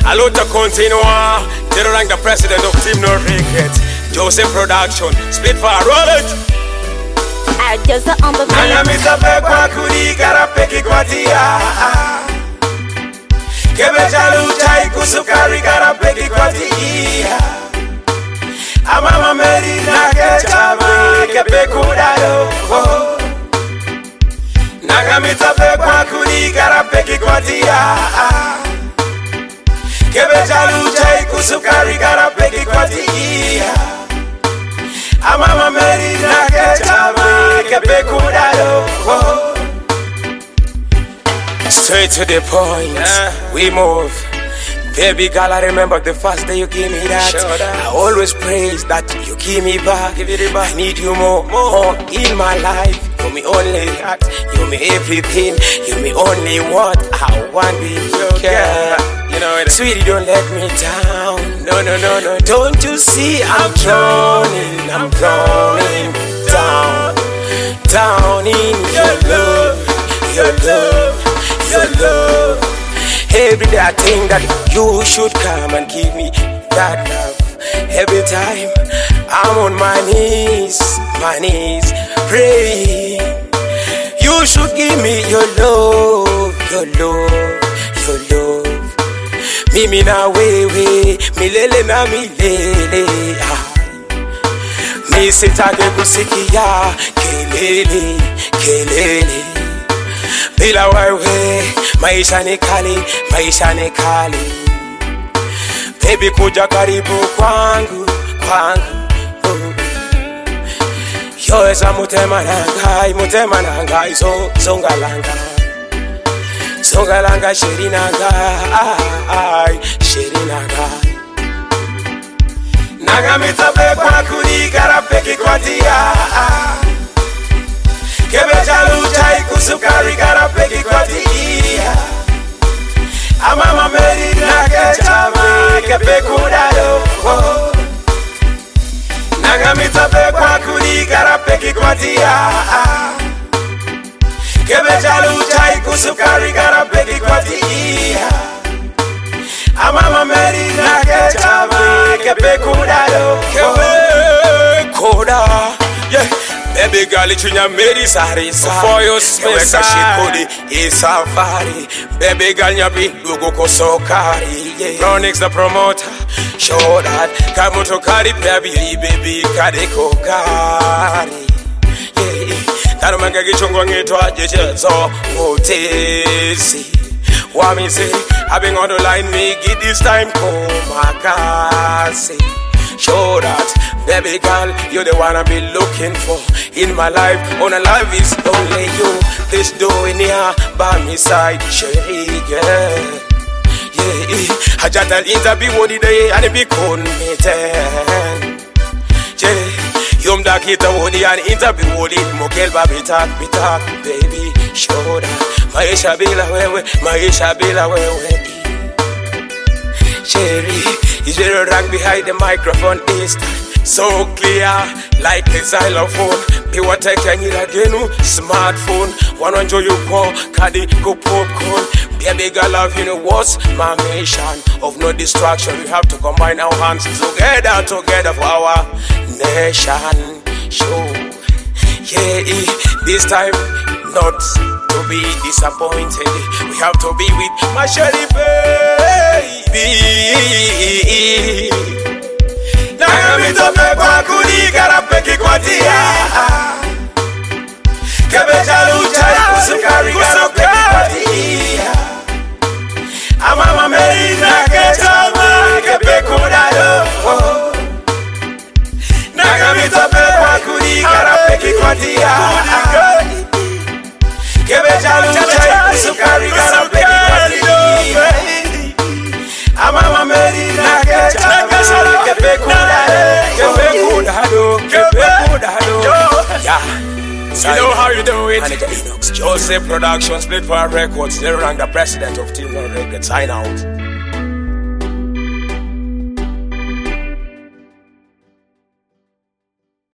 Alota continua. Zero rank the president of Team No Regret. Joseph Production. Split for roll it. Just on the Nanga mitape kwa kuri karapeki kwa tia. Kebe jalu chai kusukari karapeki kwa tia. Amama meri na kechama kebe kudalo. Nanga mitape kwa kuri karapeki kwa tia. Kebe jalu chai kusukari karapeki kwa tia. Amama meri na kechama kebe kudalo. Straight to the point, we move. Baby girl, I remember the first day you gave me that. I always praise that you give me back. I need you more in my life. You me only heart, you me everything. You me only what I want with you, girl. You know it. Sweetie, don't let me down. No. Don't you see I'm drowning down in your love. Every day I think that you should come and give me that love. Every time I'm on my knees, praying. You should give me your love. Mimi na wewe, milele na milele. Mi sitaki kusikia kelele. Bila wewe maisha ni kali. Baby kuja karibu kwangu. Yoeza mutema nangai Zongalanga sherinanga. Nanga mitape kwa kuri karapeki kwa tia. Kebe jalu chai kusukari karapeki kwa tia. Amama meri na kechama kebe kudalo. Nanga mitape kwa kuri karapeki kwa tia. Kebe jalu chai kusukari karapeki kwa tia. Amama meri na kechama kebe kudalo. Yeah. Baby girl, ichunya meri sari for your space. Shikodi isafari. Baby girl, nyabi lugo kosokari. Ronix the promoter, show that kamoto kari baby kadeko kari. Tarumanga gichongwa ngitwa jechezo motezi. Wamizi, I've been on the line, me get this time komakasi. Show that, baby girl, you're the one I've been looking for in my life. On a life is only you. This doing here by my side, chérie girl. Yeah, I just interview what the day and be committed. Yeah, yum da kita wodi and interview wodi mokel ba bitak, baby. Show that, maisha bila wewe. Cherry, is there a rank behind the microphone this time? So clear, like a xylophone. Pure tech and you smartphone. One enjoy you call, kadi go popcorn. Baby girl, love you know what's my mission? Of no distraction, we have to combine our hands together for our nation. Show, yeah, this time not to be disappointed. We have to be with my shady baby. Nanga mitape kwa kuri karapeki kwa tia. Kebe jalu chai kusukari karapeki kwa tia. Amama meri na kechama kebe kudalo. Nanga mitape kwa kuri karapeki kwa tia. Kebe jalu chai kusukari karapeki kwa tia. Amama meri na kechama kebe kudalo. Yeah. You know how you do it. Joseph Production, Split for Records. They're the president of Team No Regret. Sign out.